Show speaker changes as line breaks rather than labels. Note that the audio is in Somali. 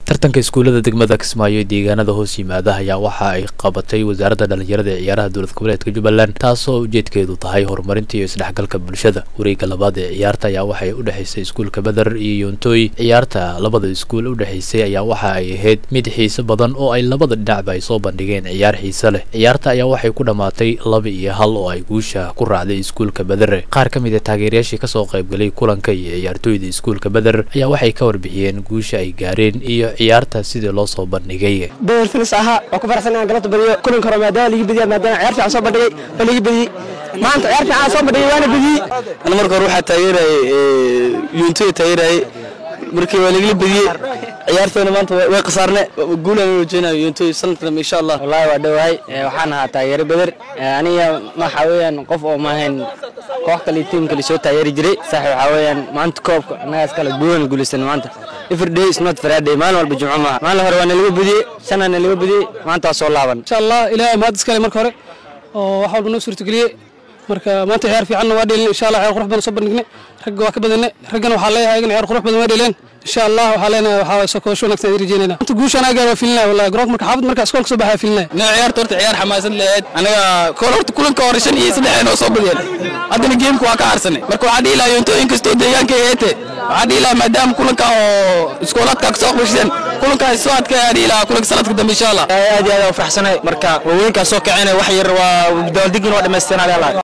tartanka iskuulada degmada Kismaayo deegaanada hoos yimaada ayaa waxa ay qabatay wasaaradda dhalinyarada ee ciyaaraha dowlad goboleedka Jubbaland taasoo ujeedkeedu tahay horumarinta iyo isdhexgalka bulshada. Wareegga labaad ee ciyaarta ayaa waxay u dhaxaysay iskuulka Badar iyo Yoontooy. Ciyaarta labada iskuul u dhaxaysay ayaa waxa ay ahayd mid xiiso badan oo ay labada dhinacba ay soo bandhigeen ciyaar xiiso leh. Ciyaarta ayaa waxay ku dhamaatay 2-1 oo ay guusha ku raacday iskuulka Badar. Qaar ka mid ah taageerayaashii ka soo qayb galay kulanka iyo ciyaartooyda iskuulka Badar ayaa waxay ka warbixiyeen guusha ay gaareen iyo ciyaarta sidii loo soo bandhigay.
Badar finis aha oo ku faraxsan galabta badiyo kulan karo maadaama liga badiyo maadaama ciyaarta aan soo bandhigay liga badiyo maanta ciyaarta aan soo bandhigay waana badiyo
ana marka hore waxa taageeray Yoontooy taageeray markii waa liga badiyo ciyaartana maanta way qasaarnay guulan oo jeenay Yoontooy sanadkan insha Allah
wallahi waa dhawaay waxaan ahaa taageero Badar aniga ma xawayaan qof oo ma ahayn koox kale team kale soo taageeri jiray saaxiib xawayaan maanta koobka anaga kala guulaysan maanta every day is not Friday maalin walba jumco ma maalin hore waan laga badiyay sanadna laga badiyay maanta soo laaban
insha Allah ilaahay maad iskale marka hore oo wax walba noo suurtageliyay marka maanta ciyaar fiican waa dheelin insha Allah ciyaar qurux badan soo bandhignay rag waa ka badanay ragana waxa leeyahay in ciyaar qurux badan waa dheeleen insha Allah waxa leenahay waxa soo koosho nagsan rijeynayna inta guushan aga waa filnaa wallahi garoonka marka xaafad marka iskoolka soo baxay filnaa
ciyaarta horta ciyaar xamaasad leeyahay anaga kool horta kulanka hore 5 iyo 3 oo soo badiyay hadana geemku waa ka harsanay marka waxa dhiilaa Yoontooy inkastoo deegaanka yeete waxa dhiilaa maadaama kulanka oo iskoolaadka ka soo qasheen kulanka soo adka dhiilaa kulanka sanadka dambe insha Allah
aad iyo aad u faraxsanay marka weynka soo kacinay wax yar waa dawladdigina waa dhameysteen